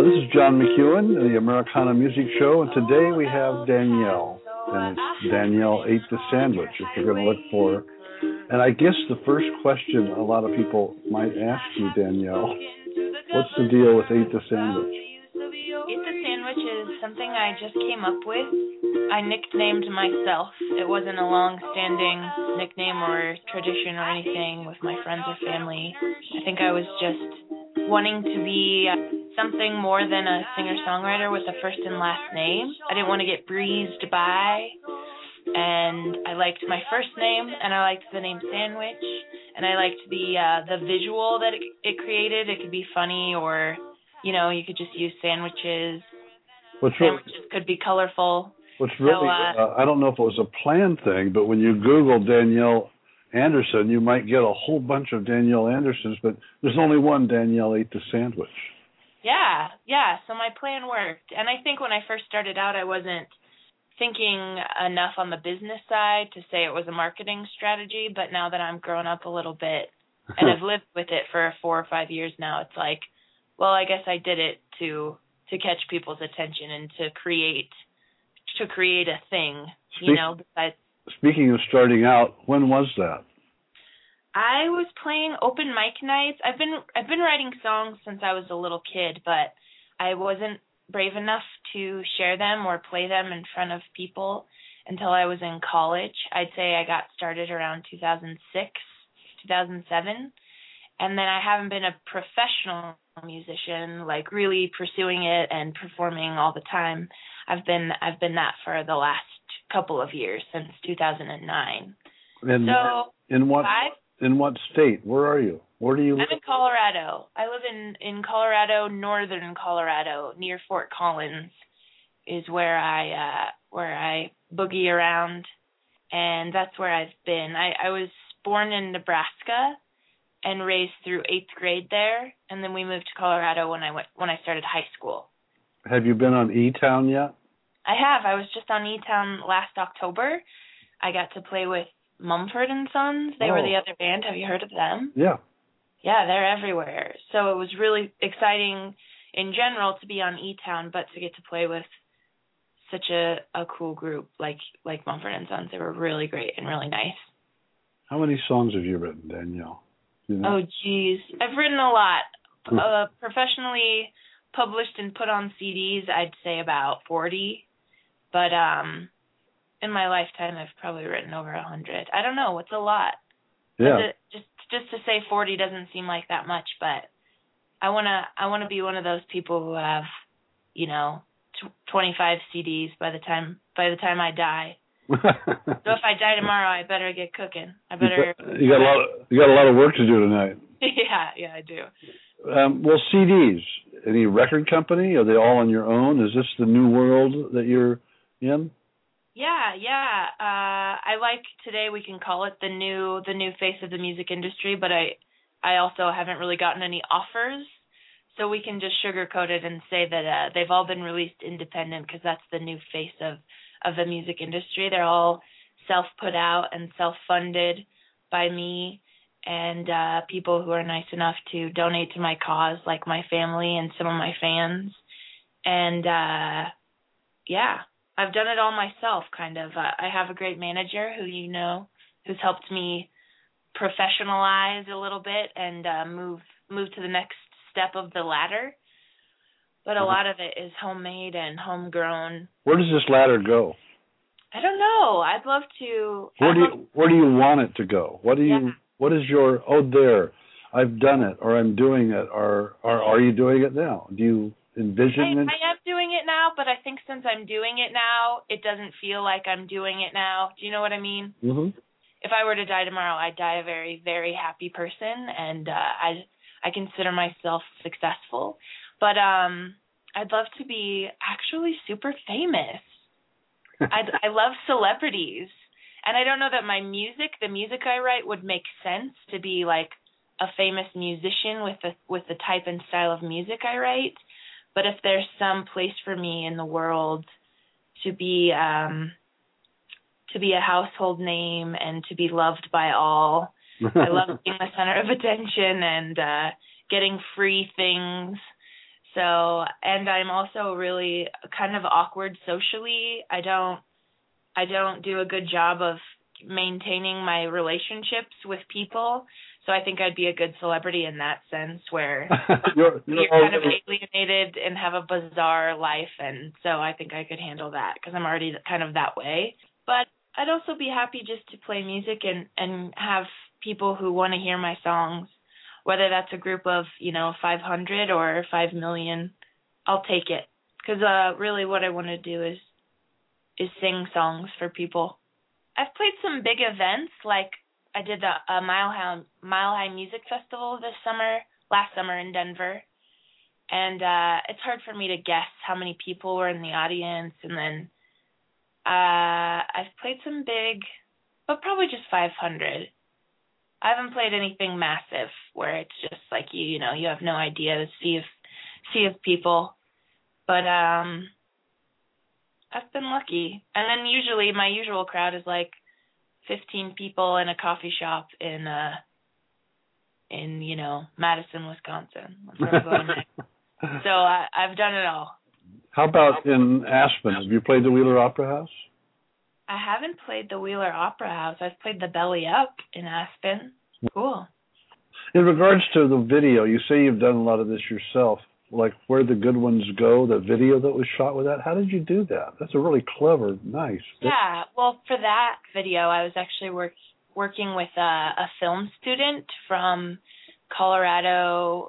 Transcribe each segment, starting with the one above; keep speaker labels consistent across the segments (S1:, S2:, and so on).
S1: This is John McEwen, the Americana Music Show, and today we have Danielle, and it's Danielle Ate the Sandwich, if you're going to look for her. And I guess the first question a lot of people might ask you, Danielle, what's the deal with Ate the Sandwich?
S2: Ate the Sandwich is something I just came up with. I nicknamed myself. It wasn't a long-standing nickname or tradition or anything with my friends or family. I think I was just wanting to be something more than a singer-songwriter with a first and last name. I didn't want to get breezed by, and I liked my first name, and I liked the name Sandwich, and I liked the visual that it created. It could be funny, or you could just use sandwiches. Sandwiches could be colorful.
S1: I don't know if it was a planned thing, but when you Google Danielle Anderson, you might get a whole bunch of Danielle Andersons, but there's only one Danielle Ate the Sandwich.
S2: Yeah, so my plan worked. And I think when I first started out, I wasn't thinking enough on the business side to say it was a marketing strategy, but now that I'm grown up a little bit and I've lived with it for 4 or 5 years now, it's like, well, I guess I did it to catch people's attention and to create a thing, besides.
S1: Speaking of starting out, when was that?
S2: I was playing open mic nights. I've been writing songs since I was a little kid, but I wasn't brave enough to share them or play them in front of people until I was in college. I'd say I got started around 2006, 2007, and then I haven't been a professional musician, like really pursuing it and performing all the time. I've been that for the last couple of years, since 2009.
S1: And
S2: so
S1: in what state? Where are you? Where do you live?
S2: I'm in Colorado. I live in Colorado, northern Colorado, near Fort Collins, is where I boogie around, and that's where I've been. I was born in Nebraska and raised through 8th grade there, and then we moved to Colorado when I started high school.
S1: Have you been on E-Town yet?
S2: I have. I was just on E-Town last October. I got to play with Mumford & Sons. They were the other band. Have you heard of them?
S1: Yeah.
S2: Yeah, they're everywhere. So it was really exciting in general to be on E-Town, but to get to play with such a cool group like Mumford & Sons. They were really great and really nice.
S1: How many songs have you written, Danielle?
S2: Oh, geez. I've written a lot. Professionally published and put on CDs, I'd say about 40. But in my lifetime, I've probably written over 100. I don't know. It's a lot.
S1: Yeah.
S2: Just to say 40 doesn't seem like that much, but I wanna be one of those people who have, 25 CDs by the time I die. So if I die tomorrow, I better get cooking.
S1: You got a lot of work to do tonight.
S2: Yeah, I do.
S1: Well, CDs. Any record company? Are they all on your own? Is this the new world that you're in?
S2: Yeah. I like today we can call it the new face of the music industry, but I also haven't really gotten any offers, so we can just sugarcoat it and say that they've all been released independent, because that's the new face of the music industry. They're all self-put out and self-funded by me and people who are nice enough to donate to my cause, like my family and some of my fans. And I've done it all myself, kind of. I have a great manager who's helped me professionalize a little bit and move to the next step of the ladder. But a lot of it is homemade and homegrown.
S1: Where does this ladder go?
S2: I don't know. I'd love to.
S1: Where do you want it to go? What is your there? I've done it, or I'm doing it, or are you doing it now? Do you envision it?
S2: I am doing it now, but I think since I'm doing it now, it doesn't feel like I'm doing it now. Do you know what I mean?
S1: Mm-hmm.
S2: If I were to die tomorrow, I'd die a very, very happy person, and I consider myself successful. But I'd love to be actually super famous. I love celebrities. And I don't know that the music I write would make sense to be like a famous musician with the type and style of music I write. But if there's some place for me in the world to be a household name and to be loved by all, I love being the center of attention and getting free things. So, and I'm also really kind of awkward socially. I don't do a good job of maintaining my relationships with people. So I think I'd be a good celebrity in that sense, where you're kind of alienated and have a bizarre life. And so I think I could handle that because I'm already kind of that way. But I'd also be happy just to play music and have people who want to hear my songs, whether that's a group of, 500 or 5 million. I'll take it, because really what I want to do is sing songs for people. I've played some big events, like I did the Mile High Music Festival last summer in Denver, and it's hard for me to guess how many people were in the audience. And then I've played some big, but probably just 500. I haven't played anything massive where it's just like you have no idea, the sea of people. But I've been lucky. And then usually my usual crowd is like 15 people in a coffee shop in Madison, Wisconsin. That's where I'm going next. So I've done it all.
S1: How about in Aspen? Have you played the Wheeler Opera House?
S2: I haven't played the Wheeler Opera House. I've played the Belly Up in Aspen. Cool.
S1: In regards to the video, you say you've done a lot of this yourself, like Where the Good Ones Go, the video that was shot with that. How did you do that? That's a really clever, nice.
S2: Yeah, well, for that video, I was actually working with a film student from Colorado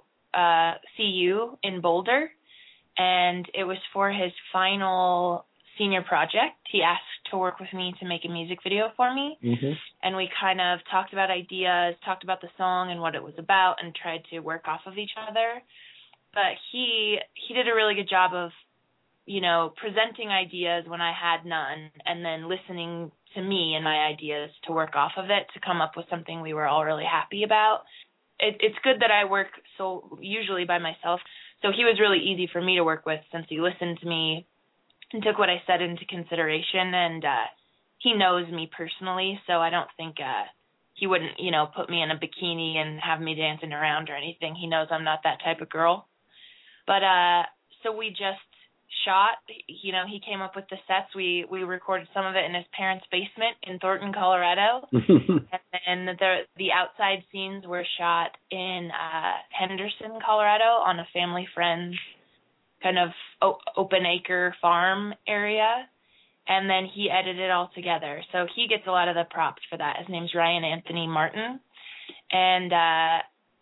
S2: CU in Boulder, and it was for his final senior project. He asked to work with me to make a music video for me, and we kind of talked about ideas, talked about the song and what it was about, and tried to work off of each other. But he did a really good job of, presenting ideas when I had none, and then listening to me and my ideas to work off of it to come up with something we were all really happy about. It's good that I work so usually by myself, so he was really easy for me to work with since he listened to me and took what I said into consideration, and he knows me personally, so I don't think he wouldn't, put me in a bikini and have me dancing around or anything. He knows I'm not that type of girl. But so we just shot, he came up with the sets. We recorded some of it in his parents' basement in Thornton, Colorado. And then the outside scenes were shot in Henderson, Colorado, on a family friend's kind of open acre farm area. And then he edited it all together. So he gets a lot of the props for that. His name's Ryan Anthony Martin. And I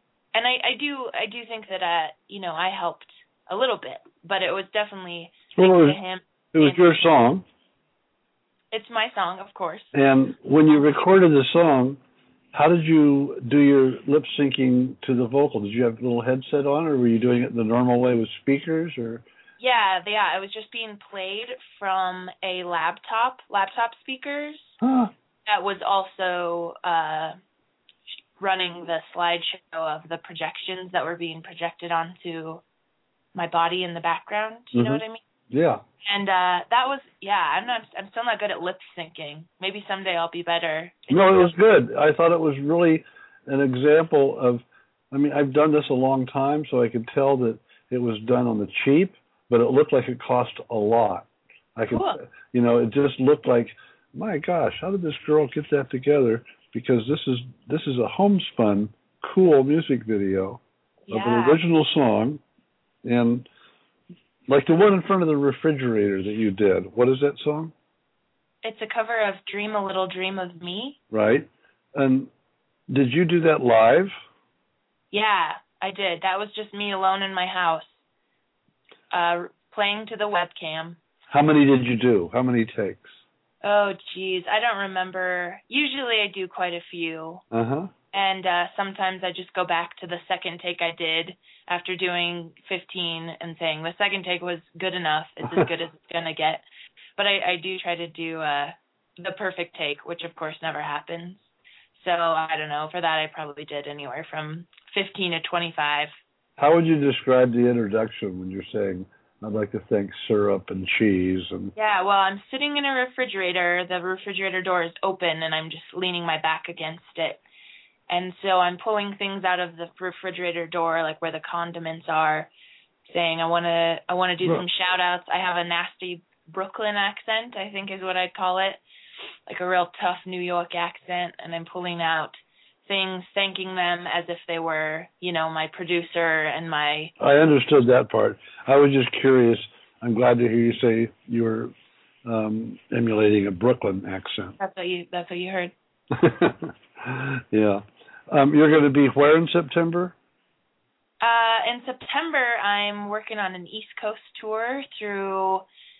S2: do think that I helped a little bit, but it was definitely thanks to him.
S1: It was your song.
S2: It's my song, of course.
S1: And when you recorded the song, how did you do your lip syncing to the vocal? Did you have a little headset on, or were you doing it the normal way with speakers, or? Yeah,
S2: it was just being played from a laptop speakers.
S1: Huh.
S2: That was also running the slideshow of the projections that were being projected onto my body in the background. Do you know what I mean?
S1: Yeah.
S2: And that was, I'm still not good at lip syncing. Maybe someday I'll be better.
S1: No, it was good. I thought it was really an example of, I've done this a long time, so I could tell that it was done on the cheap, but it looked like it cost a lot.
S2: Cool.
S1: It just looked like, my gosh, how did this girl get that together? Because this is a homespun, cool music video of an original song, and like the one in front of the refrigerator that you did. What is that song?
S2: It's a cover of Dream a Little Dream of Me.
S1: Right. And did you do that live?
S2: Yeah, I did. That was just me alone in my house, playing to the webcam.
S1: How many did you do? How many takes?
S2: Oh, geez. I don't remember. Usually I do quite a few. And sometimes I just go back to the second take I did after doing 15 and saying the second take was good enough. It's as good as it's going to get. But I do try to do the perfect take, which of course never happens. So I don't know. For that I probably did anywhere from 15 to 25.
S1: How would you describe the introduction when you're saying, I'd like to thank syrup and cheese?
S2: Yeah, well, I'm sitting in a refrigerator. The refrigerator door is open, and I'm just leaning my back against it. And so I'm pulling things out of the refrigerator door, like where the condiments are. saying. I want to do some shout outs. I have a nasty Brooklyn accent, I think is what I'd call it, like a real tough New York accent, and I'm pulling out things, thanking them as if they were, my producer and my...
S1: I understood that part. I was just curious. I'm glad to hear you say you were emulating a Brooklyn accent.
S2: That's what you heard.
S1: Yeah. You're going to be where in September?
S2: In September, I'm working on an East Coast tour through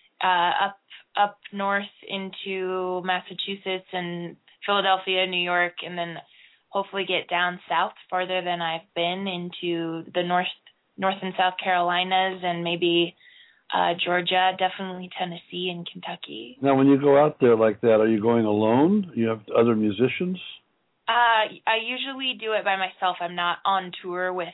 S2: up north into Massachusetts and Philadelphia, New York, and then hopefully get down south farther than I've been into the North and South Carolinas and maybe Georgia, definitely Tennessee and Kentucky.
S1: Now, when you go out there like that, are you going alone? You have other musicians?
S2: I usually do it by myself. I'm not on tour with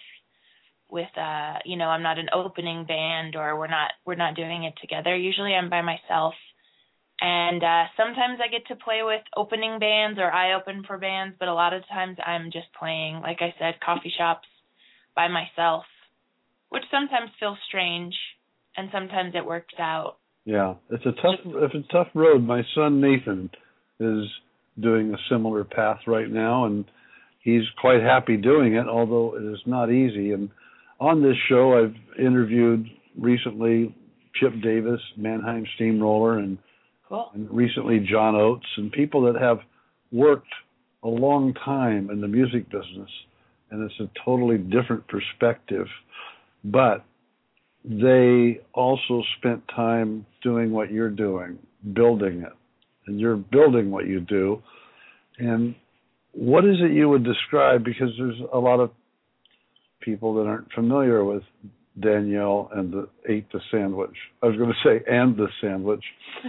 S2: I'm not an opening band, or we're not doing it together. Usually I'm by myself. And sometimes I get to play with opening bands, or I open for bands, but a lot of times I'm just playing, like I said, coffee shops by myself, which sometimes feels strange, and sometimes it works out.
S1: Yeah, it's a tough road. My son Nathan is doing a similar path right now, and he's quite happy doing it, although it is not easy. And on this show, I've interviewed recently Chip Davis, Mannheim Steamroller, and recently John Oates, and people that have worked a long time in the music business, and it's a totally different perspective. But they also spent time doing what you're doing, building it, and you're building what you do. And what is it you would describe, because there's a lot of people that aren't familiar with Danielle and Ate the Sandwich. I was going to say, and the Sandwich.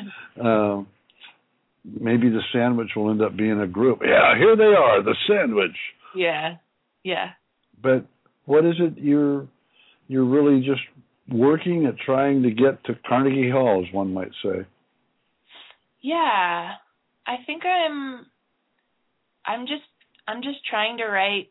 S1: Maybe the Sandwich will end up being a group. Yeah, here they are, the Sandwich.
S2: Yeah.
S1: But what is it you're really just working at, trying to get to Carnegie Hall, as one might say?
S2: Yeah, I think I'm just trying to write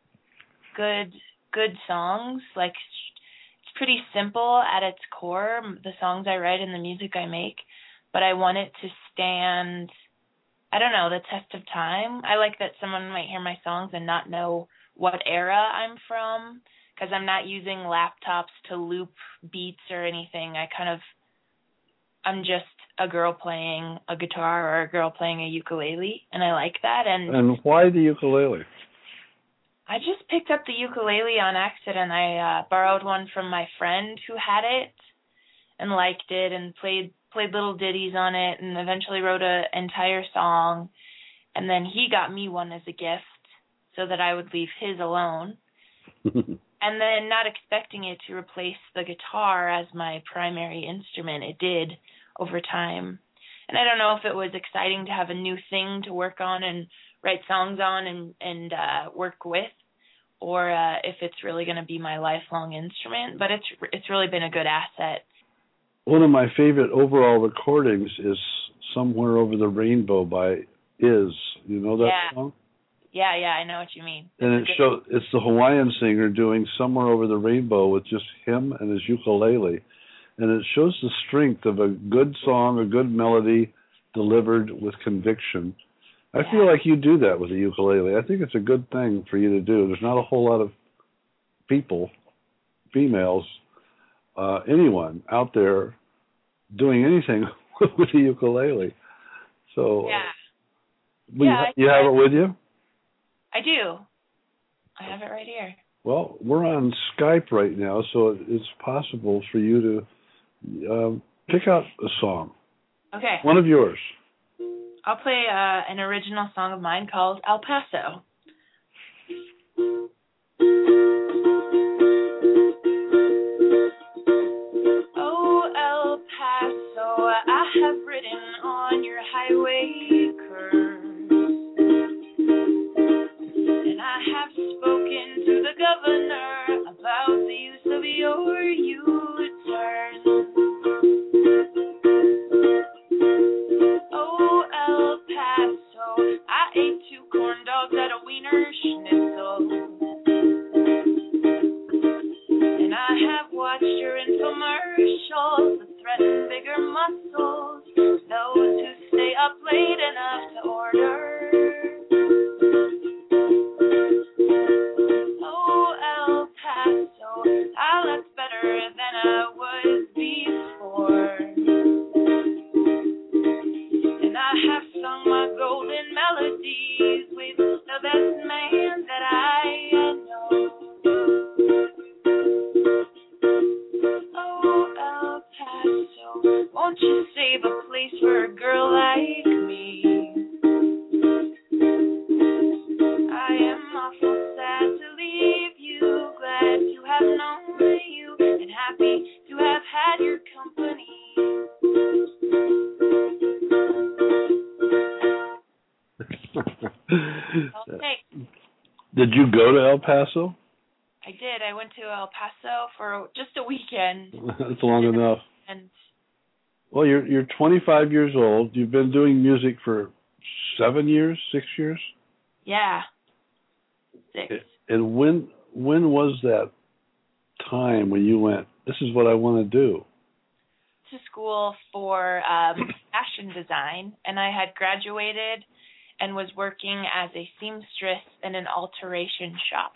S2: good songs. Like, it's pretty simple at its core, the songs I write and the music I make, but I want it to stand, I don't know, the test of time. I like that someone might hear my songs and not know what era I'm from, because I'm not using laptops to loop beats or anything. I'm just a girl playing a guitar or a girl playing a ukulele, and I like that.
S1: And why the ukulele?
S2: I just picked up the ukulele on accident. I borrowed one from my friend who had it and liked it and played little ditties on it, and eventually wrote an entire song. And then he got me one as a gift so that I would leave his alone. And then, not expecting it to replace the guitar as my primary instrument, it did over time. And I don't know if it was exciting to have a new thing to work on and write songs on and work with, or if it's really going to be my lifelong instrument. But it's really been a good asset.
S1: One of my favorite overall recordings is Somewhere Over the Rainbow by Iz. You know that song?
S2: Yeah, I know what you mean.
S1: And it's the Hawaiian singer doing Somewhere Over the Rainbow with just him and his ukulele. And it shows the strength of a good song, a good melody delivered with conviction. I feel like you do that with the ukulele. I think it's a good thing for you to do. There's not a whole lot of people, females, anyone out there doing anything with the ukulele. So you have it with you?
S2: I do. I have it right here.
S1: Well, we're on Skype right now, so it's possible for you to pick out a song.
S2: Okay.
S1: One of yours.
S2: I'll play an original song of mine called El Paso. Oh, El Paso, I have ridden on your highway curves, and I have spoken to the governor about the use of your U-turn. Oh, El Paso, I ate 2 corn dogs at a Wiener Schnitzel, and I have watched your infomercials that threaten bigger muscles. Those who stay up late enough to order. Oh, El Paso, I look better than I was before. And I have sung my golden melodies with the best man that I know. Oh, El Paso, won't you save a place for a girl like me? I am awful sad to leave you, glad to have known you, and happy to have had your company. Okay.
S1: Did you go to El Paso?
S2: I did. I went to El Paso for just a weekend.
S1: That's long enough.
S2: And
S1: well, you're 25 years old. You've been doing music for 7 years, 6 years?
S2: Yeah. 6.
S1: And when was that time when you went, this is what I want to do?
S2: To school for fashion design, and I had graduated and was working as a seamstress in an alteration shop.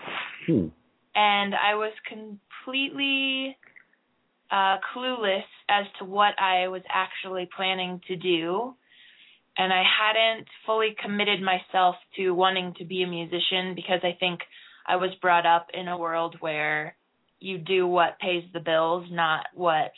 S2: And I was completely clueless as to what I was actually planning to do. And I hadn't fully committed myself to wanting to be a musician because I think I was brought up in a world where you do what pays the bills, not what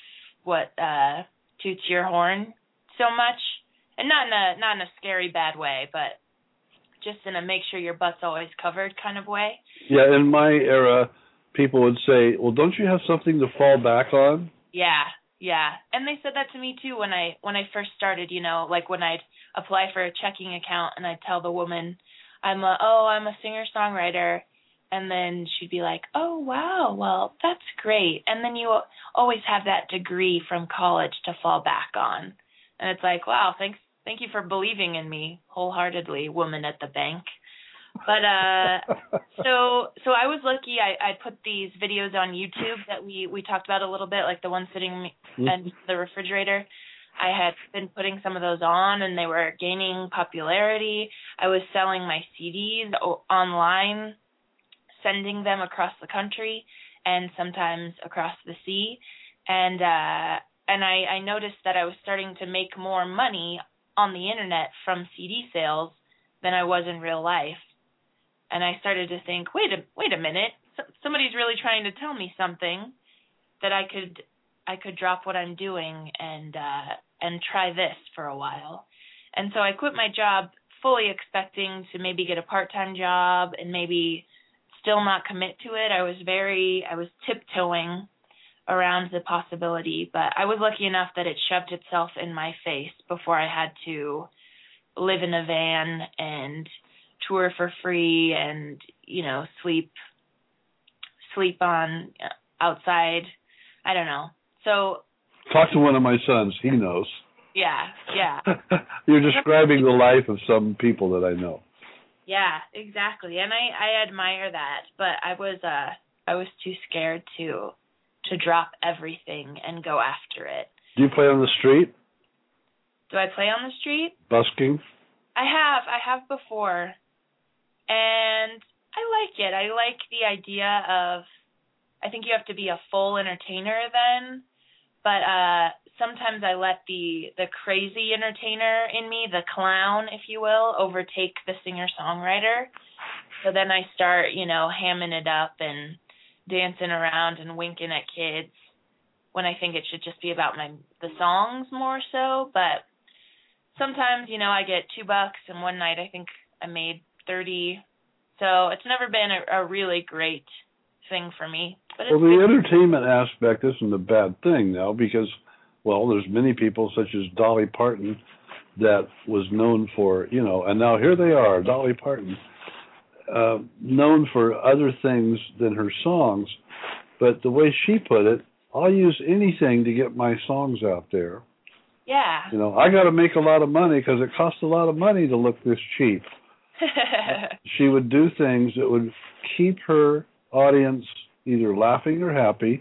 S2: toots your horn so much. And not in a scary bad way, but just in a make sure your butt's always covered kind of way.
S1: Yeah, in my era, people would say, well, don't you have something to fall back on?
S2: Yeah. And they said that to me too when I first started, like when I'd apply for a checking account and I'd tell the woman, I'm a singer-songwriter. And then she'd be like, oh, wow, well, that's great. And then you always have that degree from college to fall back on. And it's like, wow, thank you for believing in me wholeheartedly, woman at the bank. But so I was lucky. I put these videos on YouTube that we talked about a little bit, like the one sitting in the refrigerator. I had been putting some of those on, and they were gaining popularity. I was selling my CDs online, sending them across the country and sometimes across the sea. And I noticed that I was starting to make more money on the internet from CD sales than I was in real life. And I started to think, wait a minute, somebody's really trying to tell me something, that I could drop what I'm doing and try this for a while. And so I quit my job fully expecting to maybe get a part-time job and maybe still not commit to it. I was tiptoeing around the possibility, but I was lucky enough that it shoved itself in my face before I had to live in a van and tour for free and, sleep on outside. I don't know. So
S1: talk to one of my sons. He knows.
S2: Yeah.
S1: You're describing the life of some people that I know.
S2: Yeah, exactly. And I admire that, but I was too scared to drop everything and go after it.
S1: Do you play on the street?
S2: Do I play on the street?
S1: Busking? I
S2: have before. And I like it. I like the idea of, I think you have to be a full entertainer then, but sometimes I let the crazy entertainer in me, the clown, if you will, overtake the singer-songwriter. So then I start, hamming it up and dancing around and winking at kids when I think it should just be about the songs more so. But sometimes, I get $2, and one night I think I made 30. So it's never been a really great thing for me. But it's
S1: the entertainment aspect isn't a bad thing now because, there's many people such as Dolly Parton that was known for, and now here they are, Dolly Parton, known for other things than her songs. But the way she put it, I'll use anything to get my songs out there.
S2: Yeah.
S1: I got to make a lot of money because it costs a lot of money to look this cheap. She would do things that would keep her audience either laughing or happy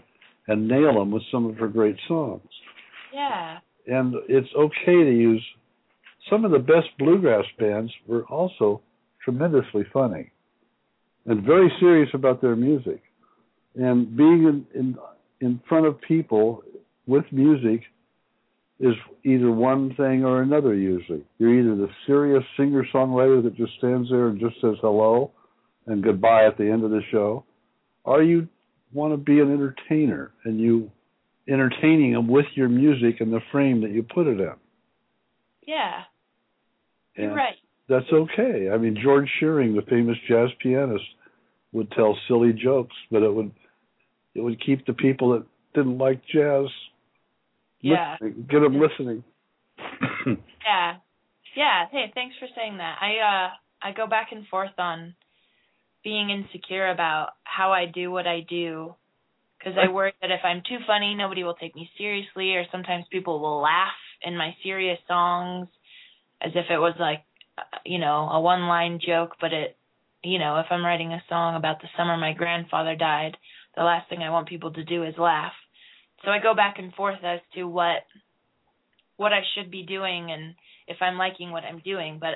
S1: and nail them with some of her great songs.
S2: Yeah.
S1: And it's okay to use some of the best bluegrass bands were also tremendously funny and very serious about their music. And being in front of people with music is either one thing or another usually. You're either the serious singer-songwriter that just stands there and just says hello and goodbye at the end of the show, or you want to be an entertainer and you entertaining them with your music and the frame that you put it in.
S2: Yeah. You're
S1: And
S2: right.
S1: that's okay. I mean, George Shearing, the famous jazz pianist, would tell silly jokes, but it would keep the people that didn't like jazz listening, get them listening.
S2: Yeah. Yeah. Hey, thanks for saying that. I go back and forth on being insecure about how I do what I do, because I worry that if I'm too funny, nobody will take me seriously, or sometimes people will laugh in my serious songs as if it was like, a one-line joke, but if I'm writing a song about the summer my grandfather died, the last thing I want people to do is laugh. So I go back and forth as to what I should be doing and if I'm liking what I'm doing, but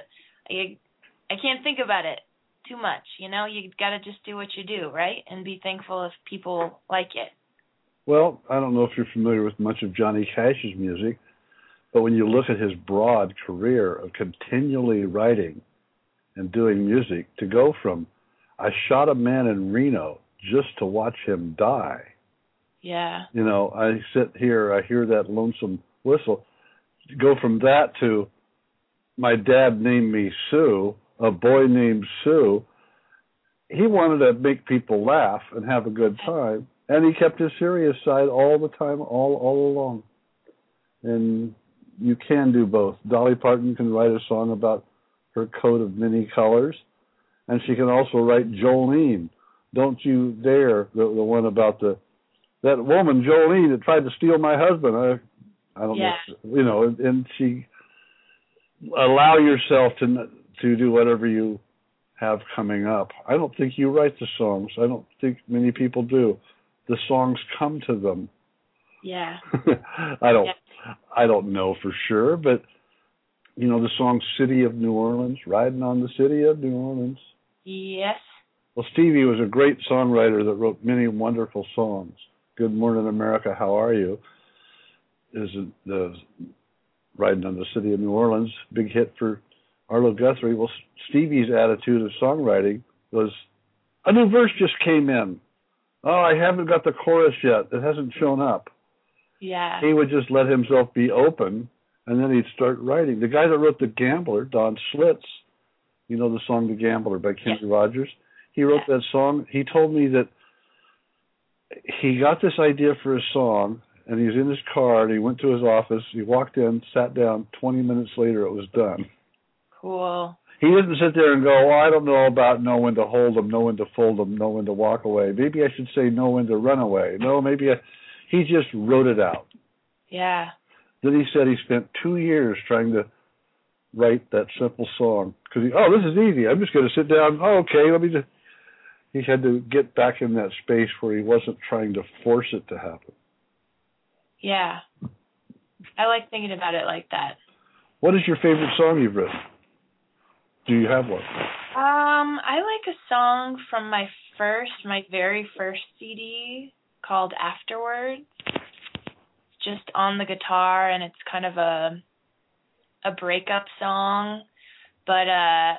S2: I can't think about it too much, you got to just do what you do, right? And be thankful if people like it.
S1: Well, I don't know if you're familiar with much of Johnny Cash's music, but when you look at his broad career of continually writing and doing music, to go from I shot a man in Reno just to watch him die.
S2: Yeah.
S1: I sit here, I hear that lonesome whistle. Go from that to my dad named me Sue, a boy named Sue. He wanted to make people laugh and have a good time, and he kept his serious side all the time, all along. And you can do both. Dolly Parton can write a song about her coat of many colors, and she can also write Jolene, Don't You Dare, the one about that woman Jolene that tried to steal my husband. I don't know, and she allow yourself to do whatever you have coming up. I don't think you write the songs. I don't think many people do. The songs come to them.
S2: Yeah.
S1: I don't know for sure, but the song City of New Orleans, Riding on the City of New Orleans.
S2: Yes.
S1: Well, Stevie was a great songwriter that wrote many wonderful songs. Good Morning America, How Are You? Is the Riding on the City of New Orleans, big hit for Arlo Guthrie. Well, Stevie's attitude of songwriting was, a new verse just came in. Oh, I haven't got the chorus yet. It hasn't shown up.
S2: Yeah.
S1: He would just let himself be open, and then he'd start writing. The guy that wrote The Gambler, Don Schlitz, the song The Gambler by Kenny Rogers, he wrote that song. He told me that he got this idea for a song, and he was in his car, and he went to his office. He walked in, sat down. 20 minutes later, it was done.
S2: Cool.
S1: He didn't sit there and go, I don't know about know when to hold them, know when to fold them, know when to walk away. Maybe I should say know when to run away. No, he just wrote it out.
S2: Yeah.
S1: Then he said he spent 2 years trying to write that simple song. Because this is easy. I'm just going to sit down. Oh, okay, He had to get back in that space where he wasn't trying to force it to happen.
S2: Yeah. I like thinking about it like that.
S1: What is your favorite song you've written? Do you have one?
S2: I like a song from my very first CD called Afterwards. It's just on the guitar, and it's kind of a breakup song, but I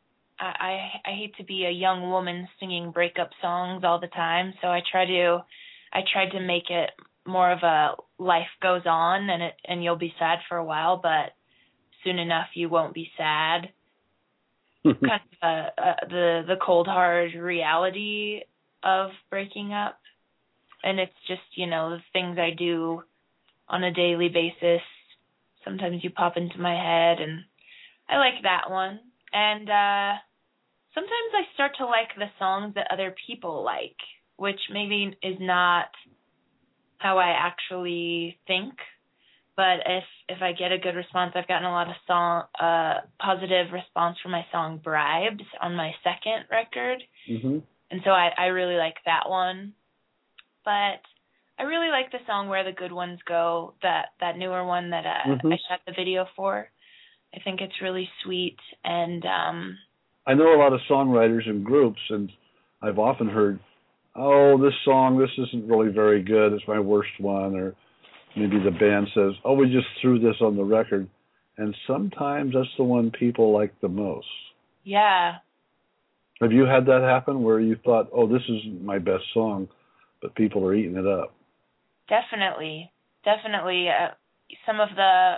S2: hate to be a young woman singing breakup songs all the time, so I tried to make it more of a life goes on, and you'll be sad for a while, but soon enough you won't be sad. Kind of the cold hard reality of breaking up, and it's just the things I do on a daily basis. Sometimes you pop into my head, and I like that one. And sometimes I start to like the songs that other people like, which maybe is not how I actually think. But if I get a good response, I've gotten a lot of positive response from my song Bribes on my second record.
S1: Mm-hmm.
S2: And so I really like that one. But I I really like the song Where the Good Ones Go, that newer one that I shot the video for. I think it's really sweet, and
S1: I know a lot of songwriters and groups, and I've often heard, oh, this isn't really very good, it's my worst one, or maybe the band says, oh, we just threw this on the record, and sometimes that's the one people like the most.
S2: Yeah.
S1: Have you had that happen where you thought, oh, this isn't my best song, but people are eating it up?
S2: Definitely. Some of the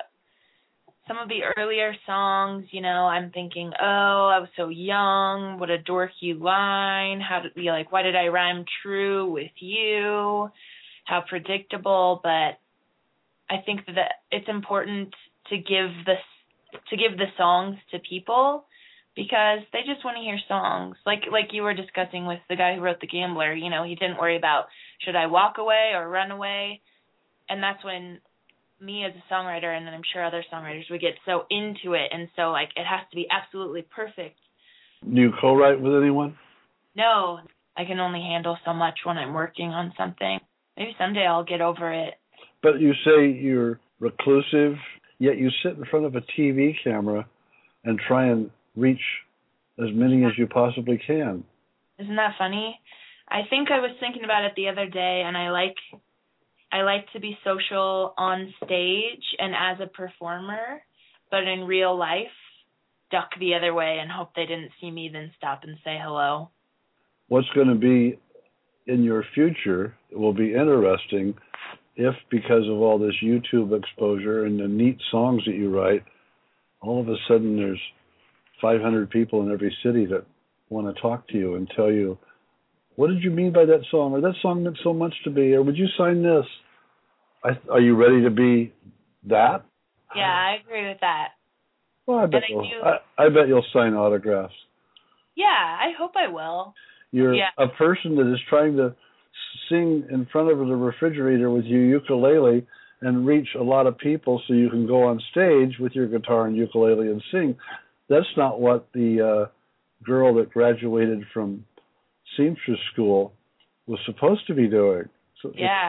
S2: earlier songs, you know, I'm thinking, oh, I was so young, what a dorky line, why did I rhyme true with you, how predictable, but I think that it's important to give the songs to people because they just want to hear songs. Like you were discussing with the guy who wrote The Gambler, you know, he didn't worry about should I walk away or run away, and that's when me as a songwriter, and I'm sure other songwriters, would get so into it, and so like it has to be absolutely perfect.
S1: Do you co-write with anyone?
S2: No, I can only handle so much when I'm working on something. Maybe someday I'll get over it.
S1: But you say you're reclusive, yet you sit in front of a TV camera and try and reach as many as you possibly can.
S2: Isn't that funny? I think I was thinking about it the other day, and I like to be social on stage and as a performer, but in real life, duck the other way and hope they didn't see me, then stop and say hello.
S1: What's going to be in your future will be interesting if, because of all this YouTube exposure and the neat songs that you write, all of a sudden there's 500 people in every city that want to talk to you and tell you, what did you mean by that song? Or that song meant so much to me. Or would you sign this? Are you ready to be that?
S2: Yeah, I agree with that.
S1: Well, I bet you'll sign autographs.
S2: Yeah, I hope I will.
S1: You're a person that is trying to sing in front of the refrigerator with your ukulele and reach a lot of people so you can go on stage with your guitar and ukulele and sing. That's not what the girl that graduated from seamstress school was supposed to be doing. So
S2: yeah.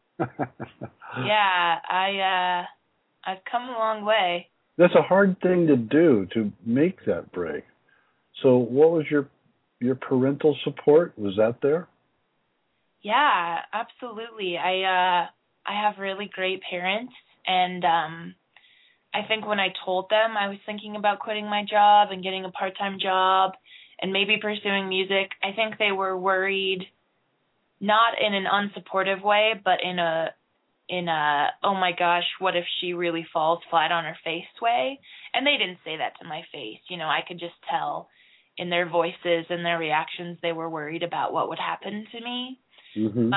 S2: Yeah, I've come a long way.
S1: That's a hard thing to do, to make that break. So what was your parental support? Was that there?
S2: Yeah, absolutely. I have really great parents, and I think when I told them I was thinking about quitting my job and getting a part-time job and maybe pursuing music, I think they were worried, not in an unsupportive way, but in a oh my gosh, what if she really falls flat on her face way? And they didn't say that to my face. You know, I could just tell in their voices and their reactions they were worried about what would happen to me.
S1: Mm-hmm.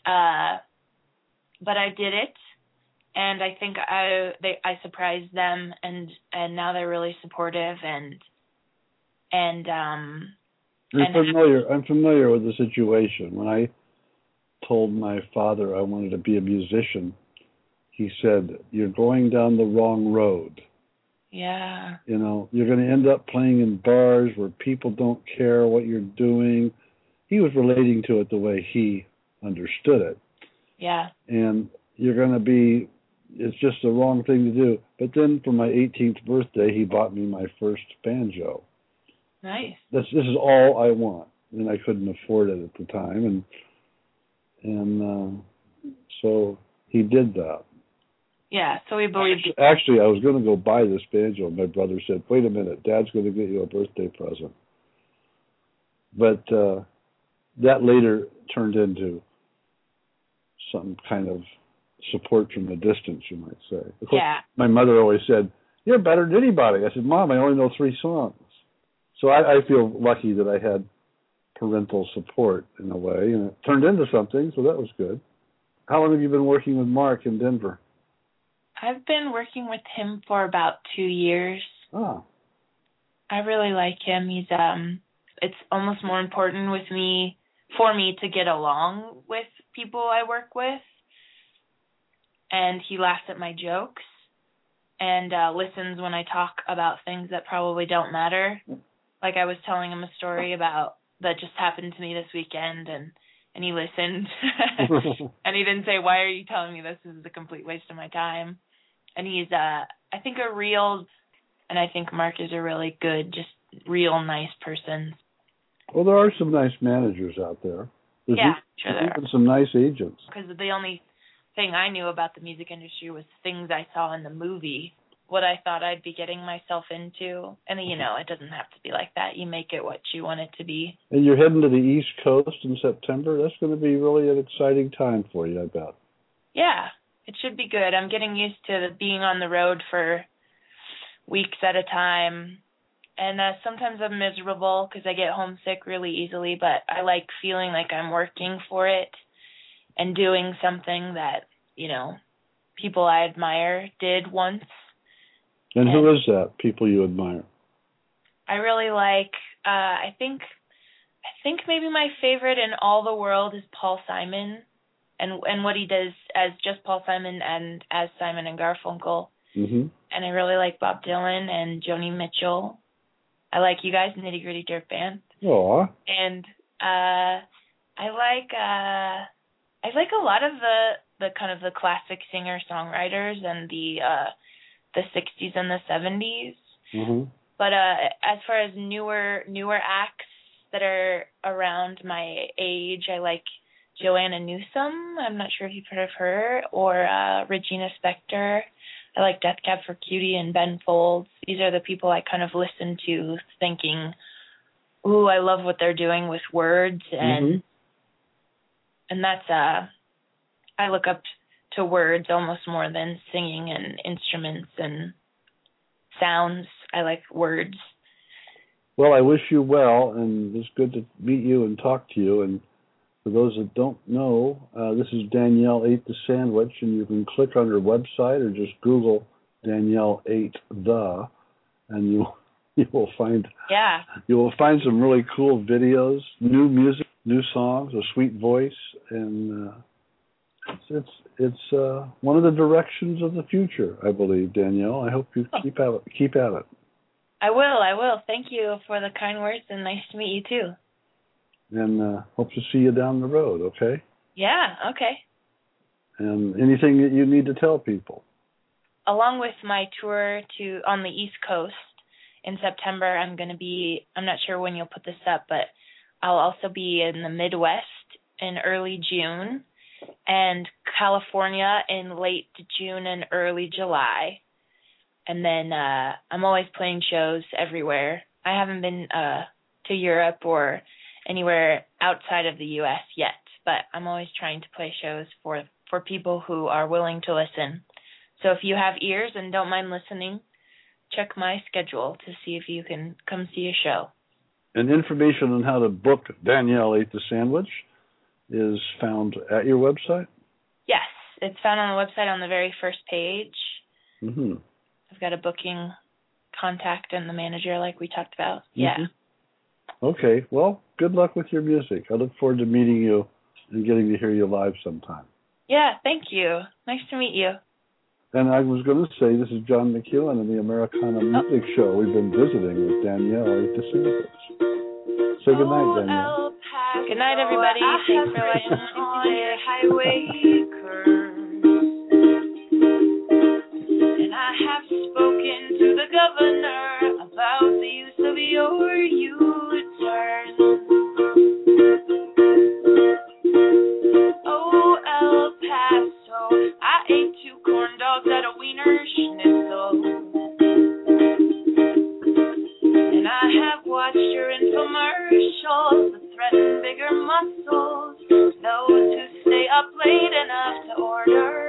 S2: But I did it, and I think I surprised them, and now they're really supportive I'm
S1: familiar with the situation. When I told my father I wanted to be a musician, he said, "You're going down the wrong road.
S2: Yeah.
S1: You know, you're going to end up playing in bars where people don't care what you're doing." He was relating to it the way he understood it.
S2: Yeah.
S1: And it's just the wrong thing to do. But then for my 18th birthday, he bought me my first banjo.
S2: Nice.
S1: This is all I want. And I couldn't afford it at the time. And so he did that.
S2: Yeah, so he believed you.
S1: Actually, I was going to go buy this banjo. My brother said, wait a minute, Dad's going to get you a birthday present. But that later turned into some kind of support from the distance, you might say. Of course, my mother always said, you're better than anybody. I said, Mom, I only know 3 songs. So I feel lucky that I had parental support in a way, and it turned into something, so that was good. How long have you been working with Mark in Denver?
S2: I've been working with him for about 2 years.
S1: Ah.
S2: I really like him. He's it's almost more important for me to get along with people I work with. And he laughs at my jokes and listens when I talk about things that probably don't matter. Like I was telling him a story about that just happened to me this weekend, and and he listened. And he didn't say, why are you telling me this? This is a complete waste of my time. And he's, I think, and I think Mark is a really good, just real nice person.
S1: Well, there are some nice managers out there. There's
S2: sure there are.
S1: Some nice agents.
S2: Because the only thing I knew about the music industry was things I saw in the movie, what I thought I'd be getting myself into. And, it doesn't have to be like that. You make it what you want it to be. And
S1: you're heading to the East Coast in September. That's going to be really an exciting time for you, I bet.
S2: Yeah, it should be good. I'm getting used to being on the road for weeks at a time. And sometimes I'm miserable because I get homesick really easily, but I like feeling like I'm working for it and doing something that, people I admire did once.
S1: And who is that, people you admire?
S2: I really like, I think maybe my favorite in all the world is Paul Simon and what he does as just Paul Simon and as Simon and Garfunkel.
S1: Mm-hmm.
S2: And I really like Bob Dylan and Joni Mitchell. I like you guys, Nitty Gritty Dirt Band.
S1: Aww.
S2: And I like a lot of the kind of the classic singer-songwriters and the 60s and the 70s.
S1: Mm-hmm.
S2: But as far as newer acts that are around my age, I like Joanna Newsom. I'm not sure if you've heard of her, or Regina Spektor. I like Death Cab for Cutie and Ben Folds. These are the people I kind of listen to thinking, ooh, I love what they're doing with words. And and that's, I look up to words almost more than singing and instruments and sounds. I like words.
S1: Well, I wish you well, and it's good to meet you and talk to you. And for those that don't know, this is Danielle Ate the Sandwich, and you can click on her website or just Google Danielle Ate the, and you will find some really cool videos, new music, new songs, a sweet voice, and it's one of the directions of the future, I believe, Danielle. I hope you keep at it.
S2: I will. Thank you for the kind words, and nice to meet you too.
S1: And hope to see you down the road, okay?
S2: Yeah, okay.
S1: And anything that you need to tell people?
S2: Along with my tour on the East Coast in September, I'm not sure when you'll put this up, but I'll also be in the Midwest in early June and California in late June and early July. And then I'm always playing shows everywhere. I haven't been to Europe or anywhere outside of the U.S. yet, but I'm always trying to play shows for people who are willing to listen. So if you have ears and don't mind listening, check my schedule to see if you can come see a show.
S1: And information on how to book Danielle Ate the Sandwich is found at your website?
S2: Yes, it's found on the website on the very first page.
S1: Mm-hmm.
S2: I've got a booking contact and the manager like we talked about.
S1: Mm-hmm.
S2: Yeah.
S1: Okay, well, good luck with your music. I look forward to meeting you and getting to hear you live sometime.
S2: Yeah, thank you. Nice to meet you.
S1: And I was going to say, this is John McEwen in the Americana Music Show. We've been visiting with Danielle Ate the Sandwich. Say good night, Danielle.
S2: Good night, everybody. Thanks for listening and I have spoken to the governor about the use of your U-turn. Oh, El Paso, I ate 2 corn dogs at a Wiener Schnitzel. And I have watched your infomercials that threaten bigger muscles. Those who stay up late enough to order